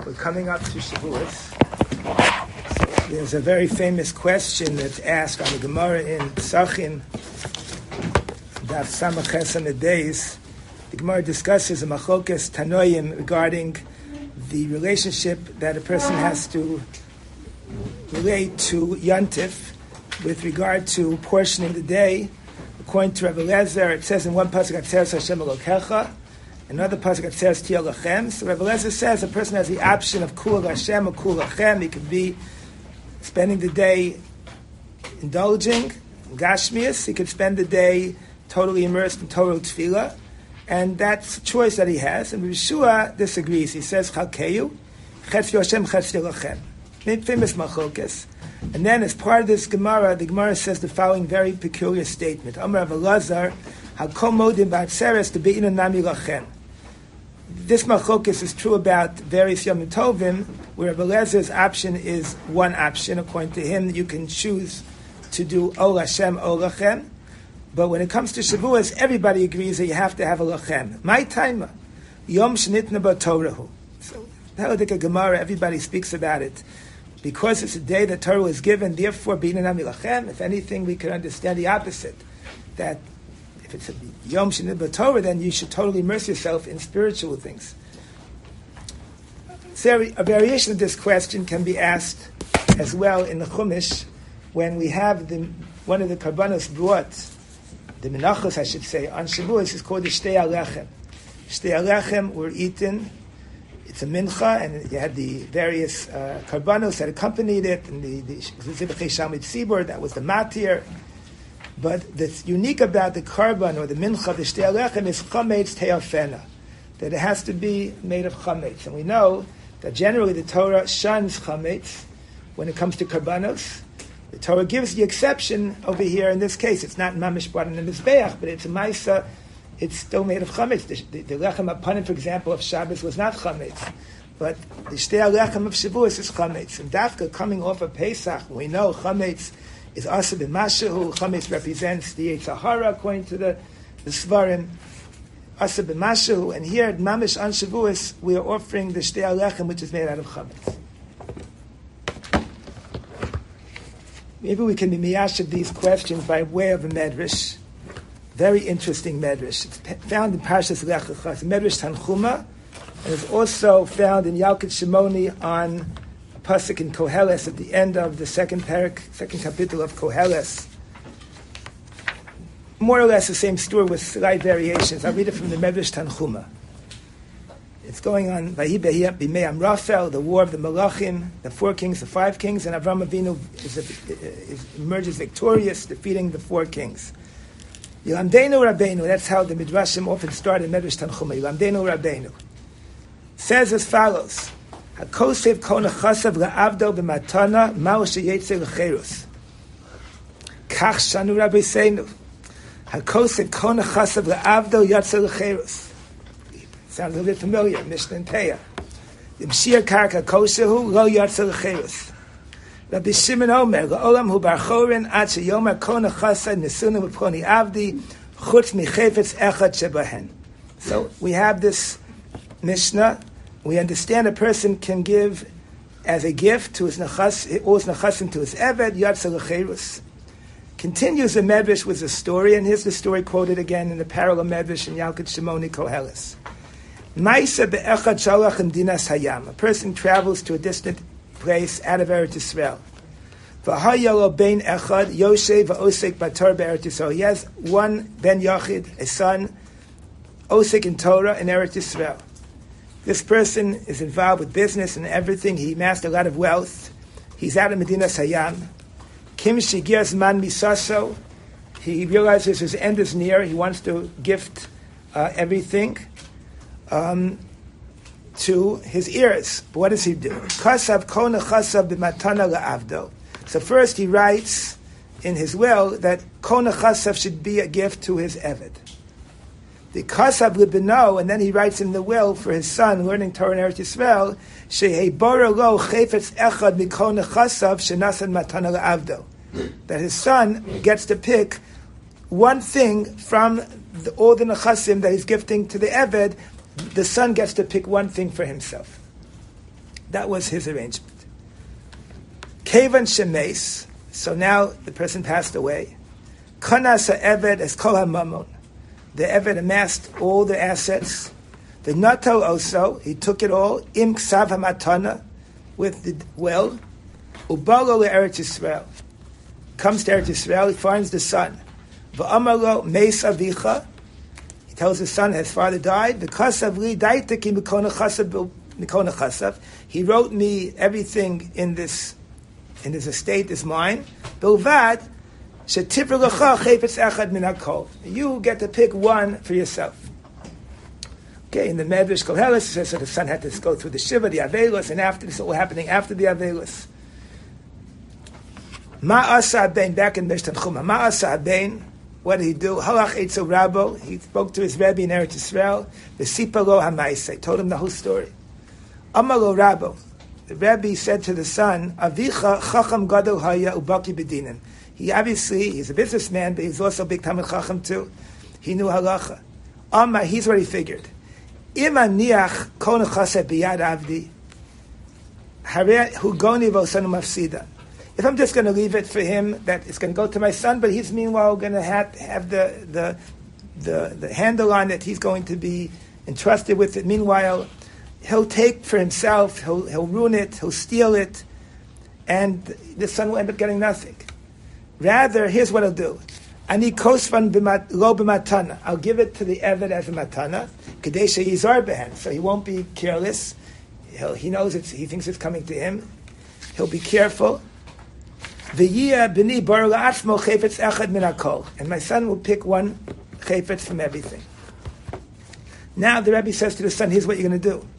We're coming up to Shavuos. So there's a very famous question that's asked on the Gemara in Pesachim, Daf Samach Ches on the days. The Gemara discusses a machlokas tanoim regarding the relationship that a person has to relate to Yantif with regard to portioning the day. According to Rabbi Lezer, it says in one pasuk, Atzeres Hashem Elokecha, another pasuk, Atzeres Tiyah Lachem. So Rabbi Lezer says a person has the option of Kul Hashem or Kul Lachem. He could be spending the day indulging in Gashmias. He could spend the day totally immersed in Torah Tefillah. And that's a choice that he has. And Yeshua disagrees. He says, Chalkeyu, Chetz Yoshem, Chetz Lachem. Famous machlokas. And then, as part of this Gemara, the Gemara says the following very peculiar statement: Amar Rav Elazar, Hakom modim ba'atzeres to be'ina nami lachem. This machlokas is true about various Yom Tovim, where Rav Elazar's option is one option. According to him, you can choose to do Ol Hashem, Ol Lachem. But when it comes to Shavuos, everybody agrees that you have to have a Lachem. My time, Yom Shnitna B'Torahu. So, Halakha Gemara, everybody speaks about it. Because it's a day that Torah was given, therefore, B'inanam Lachem. If anything, we could understand the opposite. That if it's a Yom Shnitna B'Torah, then you should totally immerse yourself in spiritual things. So a variation of this question can be asked as well in the Chumash, when we have one of the Karbanos brought, the Menachos, I should say, on Shavuos is called the Shtei Alechem. Shtei Alechem were eaten. It's a mincha, and you had the various karbanos that accompanied it, and the Zibchei Shamit Tzibur, that was the matir. But that's unique about the karban, or the mincha, the Shtei Alechem, is chametz te'afena, that it has to be made of chametz. And we know that generally the Torah shuns chametz when it comes to karbanos. The Torah gives the exception over here in this case. It's not mamish brought in the mizbeach, but it's a maisa. It's still made of chametz. The lechem apanim, for example, of Shabbos was not chametz, but the shtei lechem of Shavuos is chametz. And dafka coming off of Pesach, we know chametz is asa b'mashahu. Chametz represents the Yetzer Hara, according to the Svarim. Asa b'mashahu, and here at mamish on Shavuos we are offering the shtei lechem, which is made out of chametz. Maybe we can be miyashiv these questions by way of a medrash. Very interesting medrash. It's found in Parshas Lech Lecha. It's Medrash Tanchuma, and it's also found in Yalkut Shimoni on a pasuk in Koheles at the end of the second capital of Koheles. More or less the same story with slight variations. I'll read it from the Medrash Tanchuma. It's going on Vahi Bimei Amrafel, the war of the Malachim, the 4 kings, the 5 kings, and Avram Avinu emerges victorious, defeating the 4 kings. Yilamdeinu Rabbeinu, that's how the Midrashim often start in Medrash Tanchuma. Yilamdeinu Rabbeinu. Says as follows: HaKosev kona chasav la'avdo b'matana ma'u sheyetze l'cherus. Kach shanu Rabbeinu. HaKosev kona chasav la'avdo yatze l'cherus. Sounds a little bit familiar, Mishnah and Teya. Yimshir karka kosehu lo yatze l'cherus. Rabbi Shimon Omer, La'olam hu bar chorin ad sheyomer kona chasad nesunu v'poni avdi chutz michefetz echad shebahen. So we have this Mishnah. We understand a person can give as a gift to his nechasim, to his eved, yatsa l'cherus. Continues the Medrash with a story, and here's the story quoted again in the parallel Medrash in Yalkut Shimoni Koheles. Ma'isa be'echad shalach imdinas hayam. A person travels to a distant place out of Eretz Yisrael. V'hayalo bein echad yoshev v'osek bator be'Eretz Yisrael. He has one ben yachid, a son, osek in Torah in Eretz Yisrael. This person is involved with business and everything. He amassed a lot of wealth. He's out of Medina Hayam. Kim shigir man misaso. He realizes his end is near. He wants to gift everything to his heirs. But what does he do? Kasav kona chasav b'matana la'avdo. So first he writes in his will that kona chasav should be a gift to his eved. The kasav libino, and then he writes in the will for his son learning Torah in Eretz Yisrael, shehebara lo chefetz echad mikona chasav shenasan matana la'avdo. That his son gets to pick one thing from all the nechasim that he's gifting to the eved. The son gets to pick one thing for himself. That was his arrangement. Kevan shemes. So now the person passed away. Kanas ha'eved es kol ha'mamon. The Eved amassed all the assets. The Nato also, he took it all. Im ksav ha'matana, with the well. Ubalo le'eretz Yisrael. Comes to Eretz Yisrael, he finds the son. V'amalo meis avicha. He tells his son, his father died. V'kasav li daiteki mikona chasav. He wrote me everything in this estate is mine. Bilvad shetifra lecha chayfetz echad min hakol. You get to pick one for yourself. Okay, in the Medrash Koheles, it says so the son had to go through the Shiva, the Avelos, and after this, all happening after the Avelos. Ma'asa Abein, back in Mishtan Chuma. Ma'asa Abein, what did he do? Halach Eitzo Rabo, he spoke to his Rebbe in Eretz Yisrael. V'sipa lo ha'maiseh, told him the whole story. Amalo Rabo, the Rebbe said to the son, Avicha chacham gadol haya ubaki b'dinim. He's a businessman, but he's also a big Talmid Chacham too. He knew halacha. He's what he figured. Im aniach kol nechaseh biyad avdi, hareh hu goni v'osanu mafsida. If I'm just going to leave it for him, that it's going to go to my son, but he's meanwhile going to have the handle on it. He's going to be entrusted with it. Meanwhile, he'll take for himself. He'll ruin it. He'll steal it, and the son will end up getting nothing. Rather, here's what I'll do: ani kosvan lo b'matana. I'll give it to the Eved as a matana, kadei sheyizar behen, so he won't be careless. He knows he thinks it's coming to him. He'll be careful. And my son will pick one chayfetz from everything. Now the Rebbe says to the son, here's what you're going to do.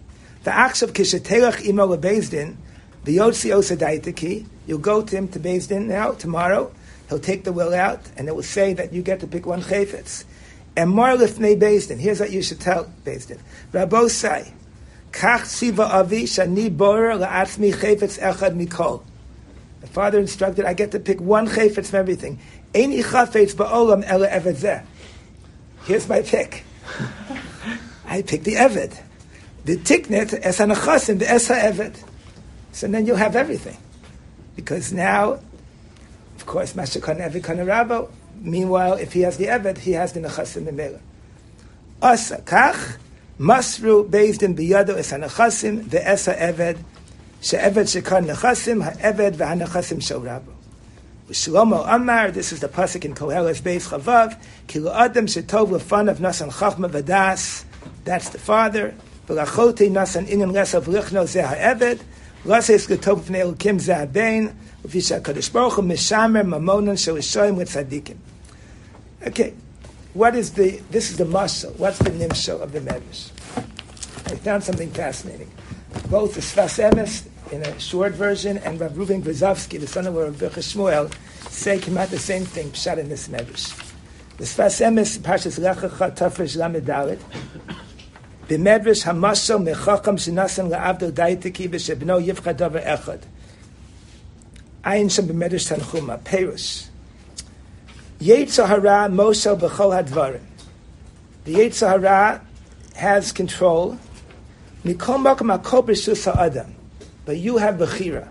You'll go to him to Beis Din now, tomorrow. He'll take the will out, and it will say that you get to pick one chayfetz. And more lifnei Beis Din. Here's what you should tell Beis Din. Rabosai, kach tziva avi shani borer la'atzmi chayfetz echad mikol. The father instructed, I get to pick one chayfetz from everything. Eini chafetz ba'olam ela eved zeh. Here's my pick. I pick the Eved. The tiknet es hanachasim the es ha'eved. So then you'll have everything. Because now, of course, Mashakon Eved Kanarabo. Meanwhile, if he has the Eved, he has the Nechasim Memela. Asa kach masru Beis Din biyado es hanachasim the es ha'eved. She'eved shekan nechasim ha'eved v'hanachasim shel Rabbo. Shlomo Amar, this is the pasuk in Koheles Beis Chavav, ki lo adam shetov lefanav nasan chachma v'das, that's the father, v'lachote nasan inin lesav lichno zeh ha'eved, lases getov v'nei elokim zeh ha'bein, v'visha kadosh baruch hu mishamer mamonon shel ishoim l'tzadikim. Okay, this is the mashal, what's the nimshal of the Medrash? I found something fascinating. Both the Sfas Emes, in a short version, and Rav Reuven Grozovsky, the son of Rav Bircha Shmuel, say came out the same thing, pshat in this Medrash. The Sfas Emes, Parshas Lech Lecha, Tafresh Lamed Dalet, b'Medrash hamashal mechacham shenasan la'avdol daitiki v'shebno yivcha davar echad. Ayin shem b'Medrash Tanchuma, Perush. Yetzer hara moshel b'chol hadvarim. The Yetzer hara has control. Mikol makom hakol b'rshus ha'adam. But you have bechira.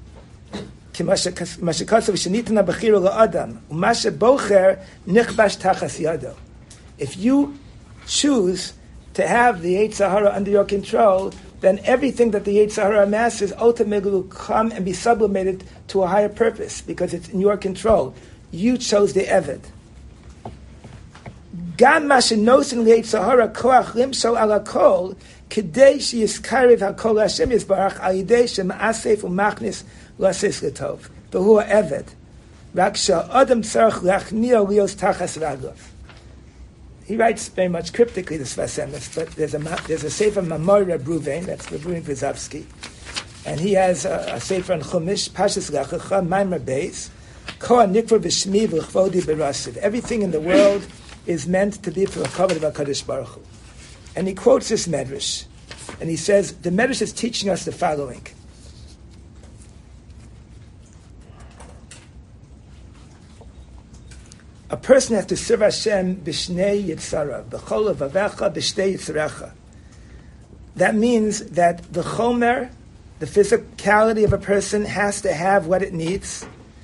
If you choose to have the Yetzer hara under your control, then everything that the Yetzer hara amasses ultimately will come and be sublimated to a higher purpose because it's in your control. You chose the Eved. Gam mashenosin Yetzer hara koach limshol ala kol. Kedei sheyiskarev hakol Hashem yisbarach al yidei shema'asef u'machnis lasis letov. Behu ha'eved. Rak she'adam tzarech lachniya lios tachas raglav. He writes very much cryptically the Sfas Emes, but there's a sefer Mamor Reb Reuven, that's Reb Reuven Grozovsky, and he has a sefer on Chumash, Parshas Lech Lecha, Maimer Beis, Ko Nikvar B'Shmi V'Chvodi B'Rasiv. Everything in the world is meant to be for the covenant of HaKadosh Baruch Hu. And he quotes this Medrash, and he says, the Medrash is teaching us the following. A person has to serve Hashem b'shnei yitzara, b'chol avavecha b'shtei yitzarecha. That means that the chomer The physicality of a person has to have what it needs.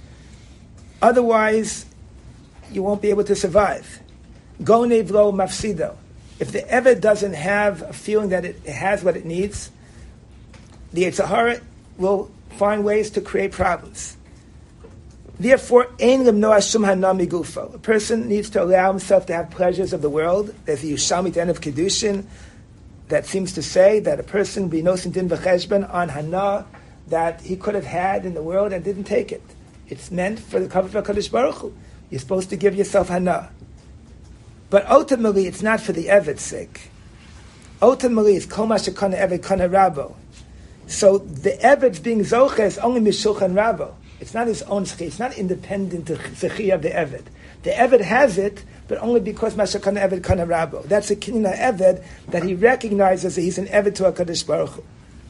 Otherwise, you won't be able to survive. Go nevlo mafsido. If the Eved doesn't have a feeling that it has what it needs, the Yetzer Hara will find ways to create problems. Therefore, ein limnoa shum hana migufo. A person needs to allow himself to have pleasures of the world. There's the Yerushalmi at the end of Kedushin that seems to say that a person be nosin din v'cheshbon on hana that he could have had in the world and didn't take it. It's meant for the kavod v'kadosh baruch Hu. You're supposed to give yourself hana. But ultimately, it's not for the Eved's sake. Ultimately, it's kol ma shekana Eved kana rabo. So the Eved's being zoche is only mishulchan rabo. It's not his own zechiyah. It's not independent zechiyah of the Eved. The Eved has it, but only because ma shekana Eved kana rabo. That's a kinyan Eved that he recognizes that he's an Eved to HaKadosh Baruch Hu.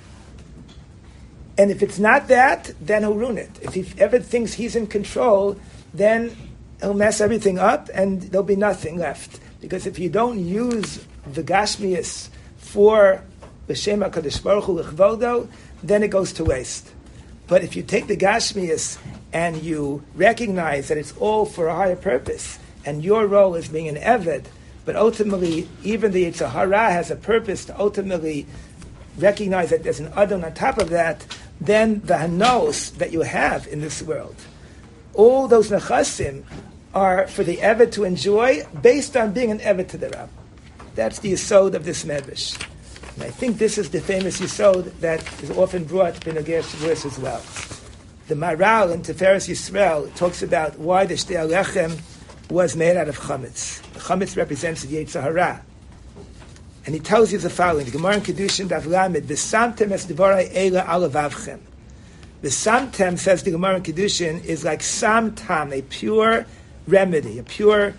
And if it's not that, then he'll ruin it. If Eved thinks he's in control, then he'll mess everything up and there'll be nothing left. Because if you don't use the Gashmias for B'Shem HaKadosh Baruch Hu L'chvodo, then it goes to waste. But if you take the Gashmias and you recognize that it's all for a higher purpose, and your role is being an Eved, but ultimately even the Yetzer Hara has a purpose to ultimately recognize that there's an Adon on top of that, then the Hanos that you have in this world, all those Nechasim are for the Eved to enjoy based on being an Eved to the Rab. That's the Yesod of this Medrash. And I think this is the famous Yesod that is often brought in Agir Shavuos as well. The Maral in Tiferes Yisrael talks about why the Shtei Alechem was made out of chametz. The chametz represents the Yetzer Hara. And he tells you the following, the Gemara in Kedushin Daf Lamed, V'samtem es devarai eila al levavchem. V'samtem, says the Gemara in Kedushin, is like samtam, a pure remedy, a pure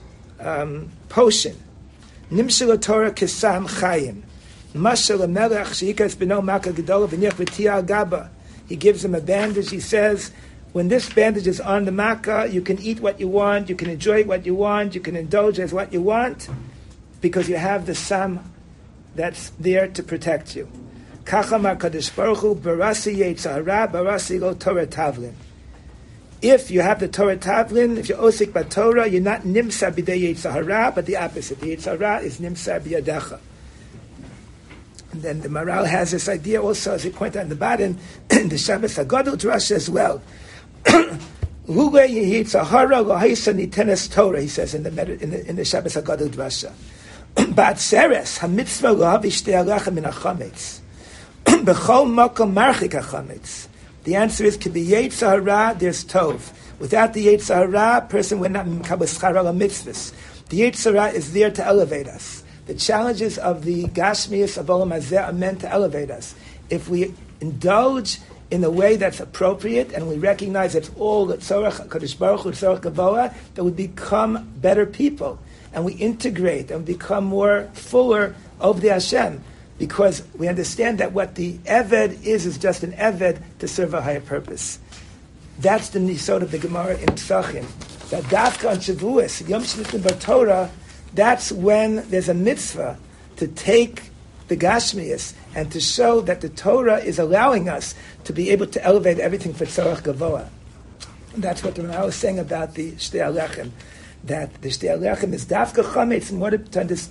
potion. Nimshel Torah kesam chayim. Mashal melech sheikas b'no maka gedola v'nich v'tia gaba. He gives him a bandage. He says, when this bandage is on the makkah, you can eat what you want, you can enjoy what you want, you can indulge as what you want, because you have the sam that's there to protect you. Kacham HaKadosh Baruch Hu barasi Yetzer Hara barasi lo Torah Tavlin. If you have the Torah Tavlin, if you're osik b'Torah, you're not nimsa b'dei Yetzer Hara, but the opposite. The Yetzer Hara is nimsa b'yadecha. And then the Maral has this idea also, as he pointed out in the bottom, in the Shabbos HaGadol Drasha as well. Lule Yetzer Hara lo haisa nitenes Torah, he says in the Shabbos HaGadol Drasha. Ba'atzeres hamitzvah lo havi shtei alechem min hachametz. B'chol makom marchik hachametz. The answer is, could be Yetzer Hara, there's Tov. Without the Yetzer Hara, a person would not mikabel schar al mitzvahs. The Yetzer Hara is there to elevate us. The challenges of the Gashmias of Olam Hazeh are meant to elevate us. If we indulge in the way that's appropriate, and we recognize it's all the Tzorach HaKadosh Baruch Hu, Tzorach Gavoah, that we become better people, and we integrate and become more fuller of the Hashem, because we understand that what the Eved is just an Eved to serve a higher purpose. That's the Nisod of the Gemara in Psachim. That Dafka on Shavuos, Yom Shenitin B'Torah, that's when there's a mitzvah to take the Gashmias and to show that the Torah is allowing us to be able to elevate everything for Tzorach Gavoah. That's what the Ramah was saying about the Shtei Alechem, that the Shtei Alechem is Dafka Chametz in order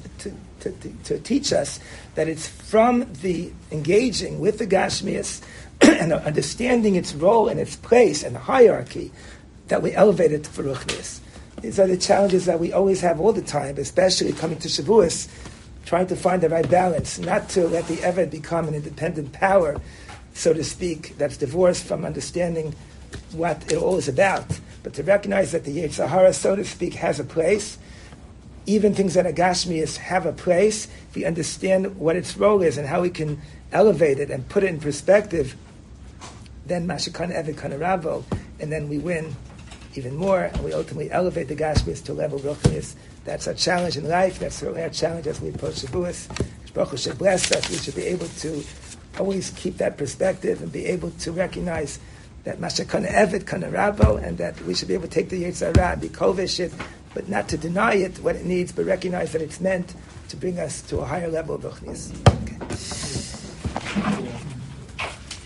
to teach us that it's from the engaging with the Gashmias and understanding its role and its place and the hierarchy that we elevate it for Ruchnias. These are the challenges that we always have all the time, especially coming to Shavuos, trying to find the right balance, not to let the Eved become an independent power, so to speak, that's divorced from understanding what it all is about, but to recognize that the Yetzer Hara, so to speak, has a place. Even things that are Gashmias have a place. If we understand what its role is and how we can elevate it and put it in perspective, then Mashakana Eved Kana Ravo, and then we win even more, and we ultimately elevate the Gashmias to a level of Ruchnias. That's our challenge in life. That's certainly our challenge as we approach Shavuos. Baruch Hu should bless us. We should be able to always keep that perspective and be able to recognize that Mashakana Eved Kana Ravo, and that we should be able to take the Yetzer Hara and be kovish it, but not to deny it what it needs, but recognize that it's meant to bring us to a higher level of Ruchnias. Okay.